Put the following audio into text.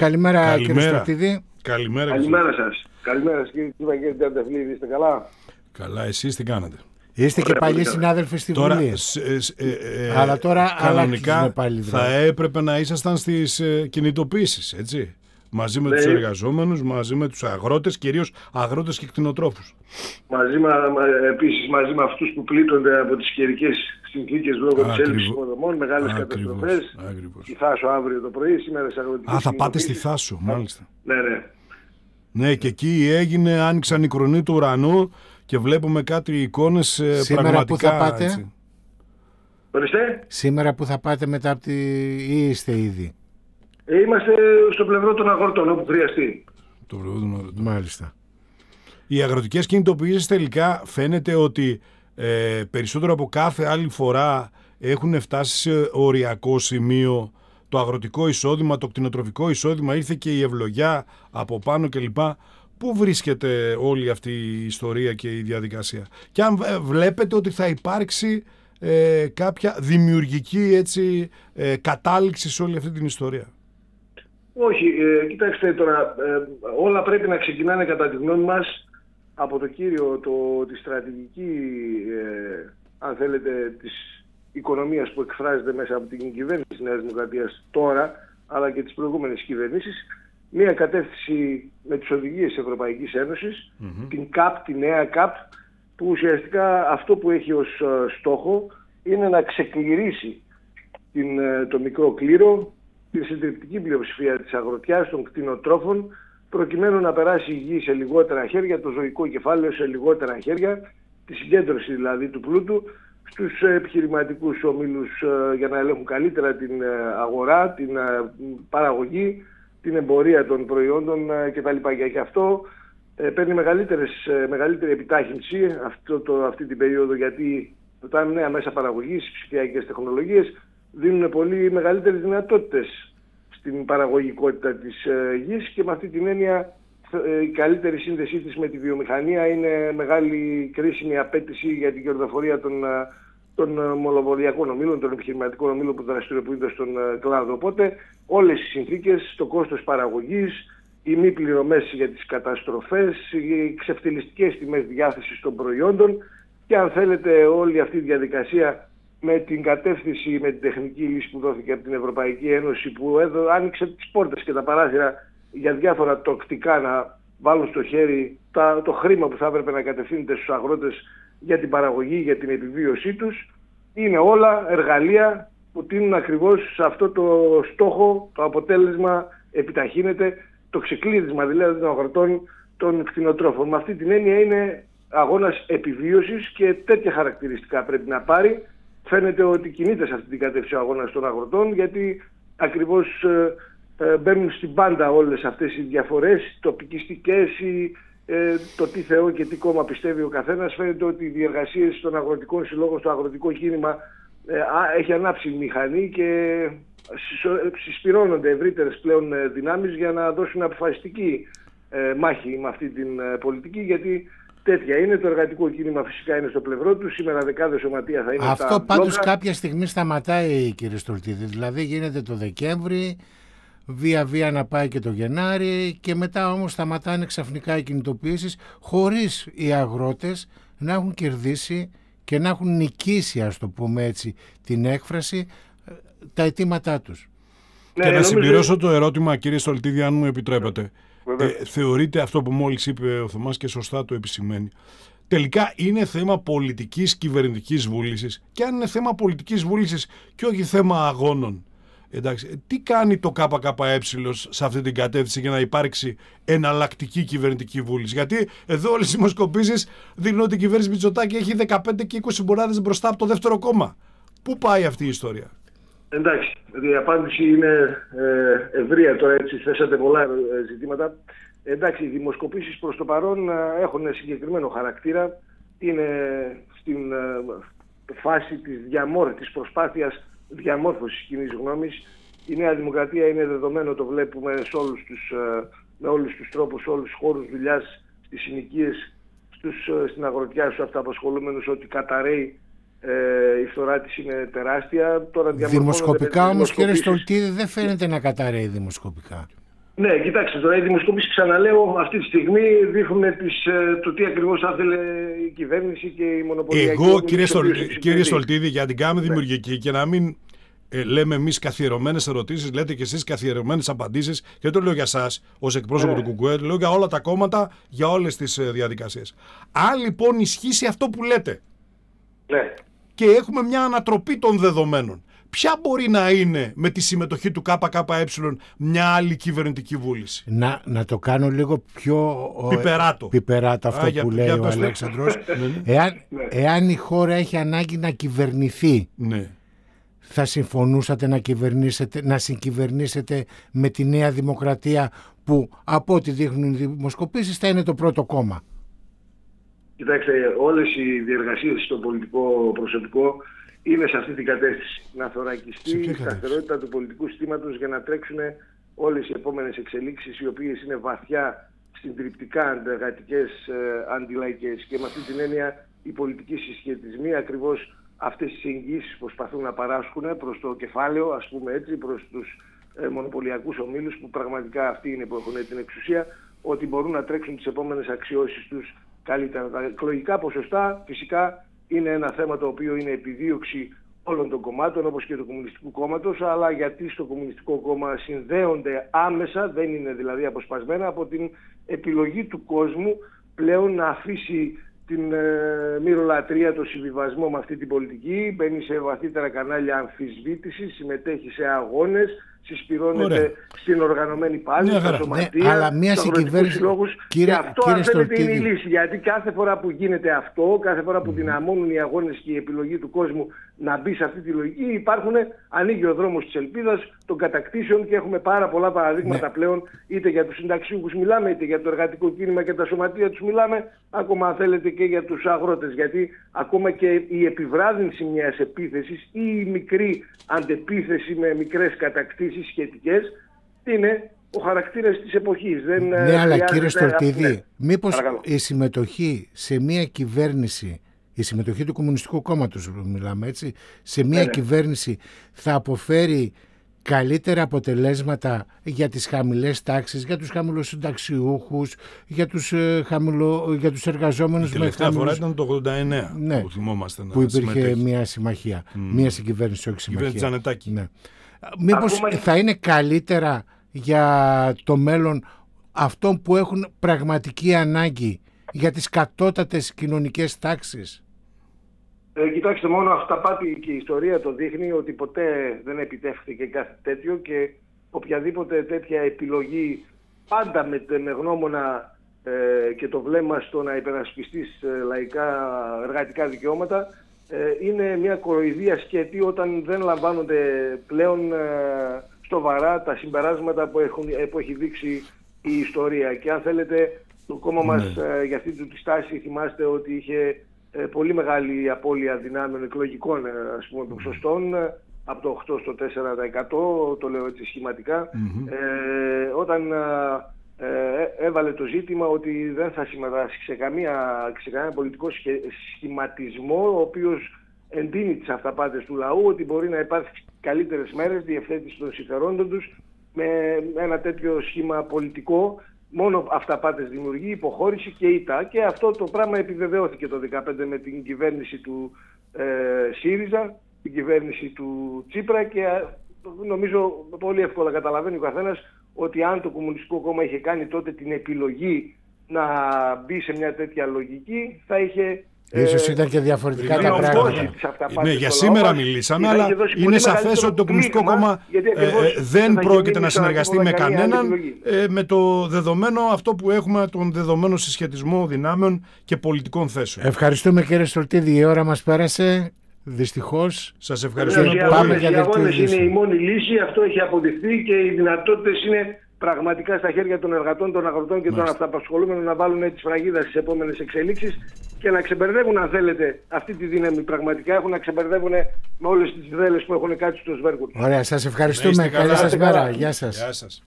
καλημέρα κύριε Στρατίδη. Καλημέρα σας. Καλημέρα κύριε Τριανταφυλλίδη, είστε καλά? Καλά, εσείς τι κάνετε? Είστε και παλιοί συνάδελφοι στη Βουλή. Αλλά τώρα κανονικά πάλι θα έπρεπε να ήσασταν στις κινητοποίησεις, έτσι. Μαζί με τους εργαζόμενους, μαζί με τους αγρότες, κυρίως αγρότες και κτηνοτρόφους. Επίσης μαζί με αυτούς που πλήττονται από τις καιρικές συνθήκες λόγω της έλλειψης υποδομών, μεγάλες καταστροφές. Στη Θάσο αύριο το πρωί, σήμερα σε αγροτικές. Θα πάτε στη Θάσο, μάλιστα. Ναι. Ναι, και εκεί άνοιξαν οι κρονοί του ουρανού και βλέπουμε κάτι εικόνες σήμερα πραγματικά. Που θα πάτε? Έτσι. Σήμερα που θα πάτε μετά από ή είστε ήδη? Είμαστε στο πλευρό των αγροτών όπου χρειαστεί. Το πλευρό των αγροτών. Μάλιστα. Οι αγροτικές κινητοποιήσεις τελικά φαίνεται ότι περισσότερο από κάθε άλλη φορά έχουν φτάσει σε οριακό σημείο. Το αγροτικό εισόδημα, το κτηνοτροφικό εισόδημα, ήρθε και η ευλογιά από πάνω κλπ. Πού βρίσκεται όλη αυτή η ιστορία και η διαδικασία? Και αν βλέπετε ότι θα υπάρξει κάποια δημιουργική κατάληξη σε όλη αυτή την ιστορία? Όχι, κοιτάξτε τώρα, όλα πρέπει να ξεκινάνε κατά τη γνώμη μας από το κύριο, τη στρατηγική, αν θέλετε, της οικονομίας που εκφράζεται μέσα από την κυβέρνηση της Νέας Δημοκρατίας τώρα, αλλά και τις προηγούμενες κυβερνήσεις, μια κατεύθυνση με τις οδηγίες της Ευρωπαϊκής Ένωσης, την ΚΑΠ, τη νέα ΚΑΠ, που ουσιαστικά αυτό που έχει ως στόχο είναι να ξεκληρίσει το μικρό κλήρο, την συντριπτική πλειοψηφία της αγροτιάς, των κτηνοτρόφων, προκειμένου να περάσει η γη σε λιγότερα χέρια, το ζωικό κεφάλαιο σε λιγότερα χέρια, τη συγκέντρωση δηλαδή του πλούτου στους επιχειρηματικούς ομίλους για να ελέγχουν καλύτερα την αγορά, την παραγωγή, την εμπορία των προϊόντων κτλ. Και αυτό παίρνει μεγαλύτερη επιτάχυνση αυτή την περίοδο, γιατί τα νέα μέσα παραγωγής, οι ψηφιακές τεχνολογίες δίνουν πολύ μεγαλύτερες δυνατότητες στην παραγωγικότητα της γης και με αυτή την έννοια η καλύτερη σύνδεσή της με τη βιομηχανία είναι μεγάλη κρίσιμη απέτηση για την κερδοφορία των μονοπωλιακών ομίλων, των επιχειρηματικών ομίλων που δραστηριοποιούνται στον κλάδο. Οπότε όλες οι συνθήκες, το κόστος παραγωγής, οι μη πληρωμές για τις καταστροφές, οι ξεφτυλιστικές τιμές διάθεσης των προϊόντων και αν θέλετε όλη αυτή η διαδικασία με την κατεύθυνση, με την τεχνική λύση που δόθηκε από την Ευρωπαϊκή Ένωση, που άνοιξε τις πόρτες και τα παράθυρα για διάφορα τοκτικά να βάλουν στο χέρι το χρήμα που θα έπρεπε να κατευθύνεται στους αγρότες για την παραγωγή, για την επιβίωσή τους, είναι όλα εργαλεία που τείνουν ακριβώς σε αυτό το στόχο. Το αποτέλεσμα επιταχύνεται, το ξεκλείδισμα δηλαδή των αγροτών, των κτηνοτρόφων. Με αυτή την έννοια είναι αγώνας επιβίωσης και τέτοια χαρακτηριστικά πρέπει να πάρει. Φαίνεται ότι κινείται σε αυτή την κατεύθυνση ο αγώνας των αγροτών, γιατί ακριβώς μπαίνουν στην πάντα όλες αυτές οι διαφορές, τοπικιστικές, το τι Θεό και τι κόμμα πιστεύει ο καθένας. Φαίνεται ότι οι διεργασίες των αγροτικών συλλόγων στο αγροτικό κίνημα έχει ανάψει η μηχανή και συσπυρώνονται ευρύτερες πλέον δυνάμεις για να δώσουν αποφασιστική μάχη με αυτή την πολιτική, γιατί τέτοια είναι. Το εργατικό κίνημα φυσικά είναι στο πλευρό του. Σήμερα δεκάδες σωματεία θα είναι αυτό στα πάντως μπλόκα. Κάποια στιγμή σταματάει, κύριε Στολτίδη. Δηλαδή γίνεται το Δεκέμβρη, βία να πάει και το Γενάρη και μετά όμως σταματάνε ξαφνικά οι κινητοποιήσεις χωρίς οι αγρότες να έχουν κερδίσει και να έχουν νικήσει, ας το πούμε έτσι την έκφραση, τα αιτήματά τους. Και να συμπληρώσω το ερώτημα, κύριε Στολτίδη, αν μου επιτρέπετε. Θεωρείτε αυτό που μόλις είπε ο Θωμάς και σωστά το επισημαίνει, τελικά είναι θέμα πολιτικής κυβερνητικής βούλησης? Και αν είναι θέμα πολιτικής βούλησης και όχι θέμα αγώνων, εντάξει, τι κάνει το ΚΚΕ σε αυτή την κατεύθυνση για να υπάρξει εναλλακτική κυβερνητική βούληση? Γιατί εδώ όλες οι δημοσκοπήσεις δείχνουν ότι η κυβέρνηση Μητσοτάκη έχει 15 και 20 μονάδες μπροστά από το δεύτερο κόμμα. Πού πάει αυτή η ιστορία? Εντάξει, η απάντηση είναι ευρεία τώρα, έτσι θέσατε πολλά ζητήματα. Εντάξει, οι δημοσκοπήσεις προς το παρόν έχουν συγκεκριμένο χαρακτήρα. Είναι στην φάση της προσπάθειας διαμόρφωσης κοινής γνώμης. Η Νέα Δημοκρατία είναι δεδομένο, το βλέπουμε με όλους τους τρόπους, σε όλους τους χώρους δουλειάς, στις συνοικίες, στην αγροτιά, στους αυτοαπασχολούμενους, ότι καταραίει. Η φθορά της είναι τεράστια. Τώρα δημοσκοπικά όμως, κύριε Στολτίδη, δεν φαίνεται να καταραίει δημοσκοπικά. Ναι, κοιτάξτε, τώρα οι δημοσκοπήσεις, ξαναλέω, αυτή τη στιγμή δείχνουν το τι ακριβώς θα ήθελε η κυβέρνηση και η μονοπωλιακή. Εγώ, κύριε Στολτίδη, για την κάνουμε δημιουργική και να μην λέμε εμείς καθιερωμένες ερωτήσεις, λέτε και εσείς καθιερωμένες απαντήσεις, και δεν το λέω για εσάς ως εκπρόσωπο του ΚΚΕ, το λέω για όλα τα κόμματα, για όλες τις διαδικασίες. Αν λοιπόν ισχύσει αυτό που λέτε, και έχουμε μια ανατροπή των δεδομένων, ποια μπορεί να είναι με τη συμμετοχή του ΚΚΕ μια άλλη κυβερνητική βούληση? Να το κάνω λίγο πιο πιπεράτο αυτό που λέει ο Αλέξανδρος. Εάν η χώρα έχει ανάγκη να κυβερνηθεί, θα συμφωνούσατε να συγκυβερνήσετε με τη Νέα Δημοκρατία, που από ό,τι δείχνουν οι δημοσκοπήσεις θα είναι το πρώτο κόμμα? Κοιτάξτε, όλες οι διεργασίες στο πολιτικό προσωπικό είναι σε αυτή την κατεύθυνση. Να θωρακιστεί η σταθερότητα του πολιτικού συστήματος για να τρέξουν όλες οι επόμενες εξελίξεις, οι οποίες είναι βαθιά συντριπτικά αντεργατικές, αντιλαϊκές. Και με αυτή την έννοια οι πολιτικοί συσχετισμοί ακριβώς αυτές τις εγγύσεις προσπαθούν να παράσχουν προς το κεφάλαιο, ας πούμε έτσι, προς τους μονοπωλιακούς ομίλους, που πραγματικά αυτοί είναι που έχουν την εξουσία, ότι μπορούν να τρέξουν τις επόμενες αξιώσεις τους καλύτερα. Τα εκλογικά ποσοστά φυσικά είναι ένα θέμα το οποίο είναι επιδίωξη όλων των κομμάτων, όπως και του Κομμουνιστικού Κόμματος, αλλά γιατί στο Κομμουνιστικό Κόμμα συνδέονται άμεσα, δεν είναι δηλαδή αποσπασμένα, από την επιλογή του κόσμου πλέον να αφήσει την μυρολατρεία, το συμβιβασμό με αυτή την πολιτική, μπαίνει σε βαθύτερα κανάλια αμφισβήτησης, συμμετέχει σε αγώνες, συσπυρώνεται στην οργανωμένη πάλη, στα σωματεία, στους αγροτικούς συλλόγους. Και αυτό, αν θέλετε, είναι η λύση. Γιατί κάθε φορά που γίνεται αυτό, κάθε φορά που δυναμώνουν οι αγώνες και η επιλογή του κόσμου να μπει σε αυτή τη λογική, ανοίγει ο δρόμος της ελπίδας, των κατακτήσεων, και έχουμε πάρα πολλά παραδείγματα πλέον, είτε για τους συνταξιούχους μιλάμε, είτε για το εργατικό κίνημα και τα σωματεία τους μιλάμε, ακόμα αν θέλετε και για τους αγρότες. Γιατί ακόμα και η επιβράδυνση μιας επίθεσης ή η μικρή αντεπίθεση με μικρές κατακτήσεις σχετικές είναι ο χαρακτήρας της εποχής. Ναι, αλλά κύριε Στολτίδη, μήπως η συμμετοχή σε μια κυβέρνηση, η συμμετοχή του Κομμουνιστικού Κόμματος, μιλάμε έτσι, σε μια κυβέρνηση θα αποφέρει καλύτερα αποτελέσματα για τις χαμηλές τάξεις, για τους χαμηλοσυνταξιούχους, για τους εργαζόμενους? Η τελευταία φορά ήταν το 89, που θυμόμαστε, που υπήρχε μια συμμαχία, μια συγκυβέρνηση, όχι συμμαχία. Ναι. Μήπως θα είναι καλύτερα για το μέλλον αυτών που έχουν πραγματική ανάγκη, για τις κατώτατες κοινωνικές τάξεις? Κοιτάξτε, μόνο αυταπάτη και η ιστορία το δείχνει ότι ποτέ δεν επιτεύχθηκε κάτι τέτοιο, και οποιαδήποτε τέτοια επιλογή, πάντα με γνώμονα και το βλέμμα στο να υπερασπιστείς λαϊκά εργατικά δικαιώματα, είναι μια κοροϊδία σκέτη όταν δεν λαμβάνονται πλέον σοβαρά τα συμπεράσματα που έχει δείξει η ιστορία. Και αν θέλετε, το κόμμα μας για αυτή τη στάση, θυμάστε ότι είχε πολύ μεγάλη απώλεια δυνάμεων εκλογικών, ας πούμε, ποσοστών, από το 8% στο 4%, το λέω έτσι σχηματικά, όταν έβαλε το ζήτημα ότι δεν θα συμμετάσχει σε κανένα πολιτικό σχηματισμό ο οποίος εντείνει τις αυταπάτες του λαού, ότι μπορεί να υπάρξει καλύτερες μέρες, διευθέτηση των συμφερόντων τους με ένα τέτοιο σχήμα πολιτικό. Μόνο αυταπάτες δημιουργεί, υποχώρηση και ήττα. Και αυτό το πράγμα επιβεβαιώθηκε το 2015 με την κυβέρνηση του ΣΥΡΙΖΑ, την κυβέρνηση του Τσίπρα, και νομίζω πολύ εύκολα καταλαβαίνει ο καθένας ότι αν το Κομμουνιστικό Κόμμα είχε κάνει τότε την επιλογή να μπει σε μια τέτοια λογική, θα είχε... Ίσως ήταν και διαφορετικά τα πράγματα. Ναι, για σήμερα μιλήσαμε, αλλά είναι σαφές ότι το Κομμουνιστικό Κόμμα δεν πρόκειται να συνεργαστεί με κανέναν, με το δεδομένο αυτό που έχουμε, τον δεδομένο συσχετισμό δυνάμεων και πολιτικών θέσεων. Ευχαριστούμε, κύριε Στολτίδη, η ώρα μας πέρασε. Δυστυχώς. Σας ευχαριστούμε. Οι αγώνες είναι η μόνη λύση, αυτό έχει αποδειχθεί, και οι δυνατότητες είναι πραγματικά στα χέρια των εργατών, των αγροτών και των αυταπασχολούμενων να βάλουν τη σφραγίδα στις επόμενες εξελίξεις και να ξεμπερδεύουν, αν θέλετε, αυτή τη δύναμη. Πραγματικά έχουν να ξεμπερδεύουν με όλες τις δέλες που έχουν κάτσει στο σβέρκο. Ωραία, σας ευχαριστούμε. Καλή σας μέρα. Γεια σας.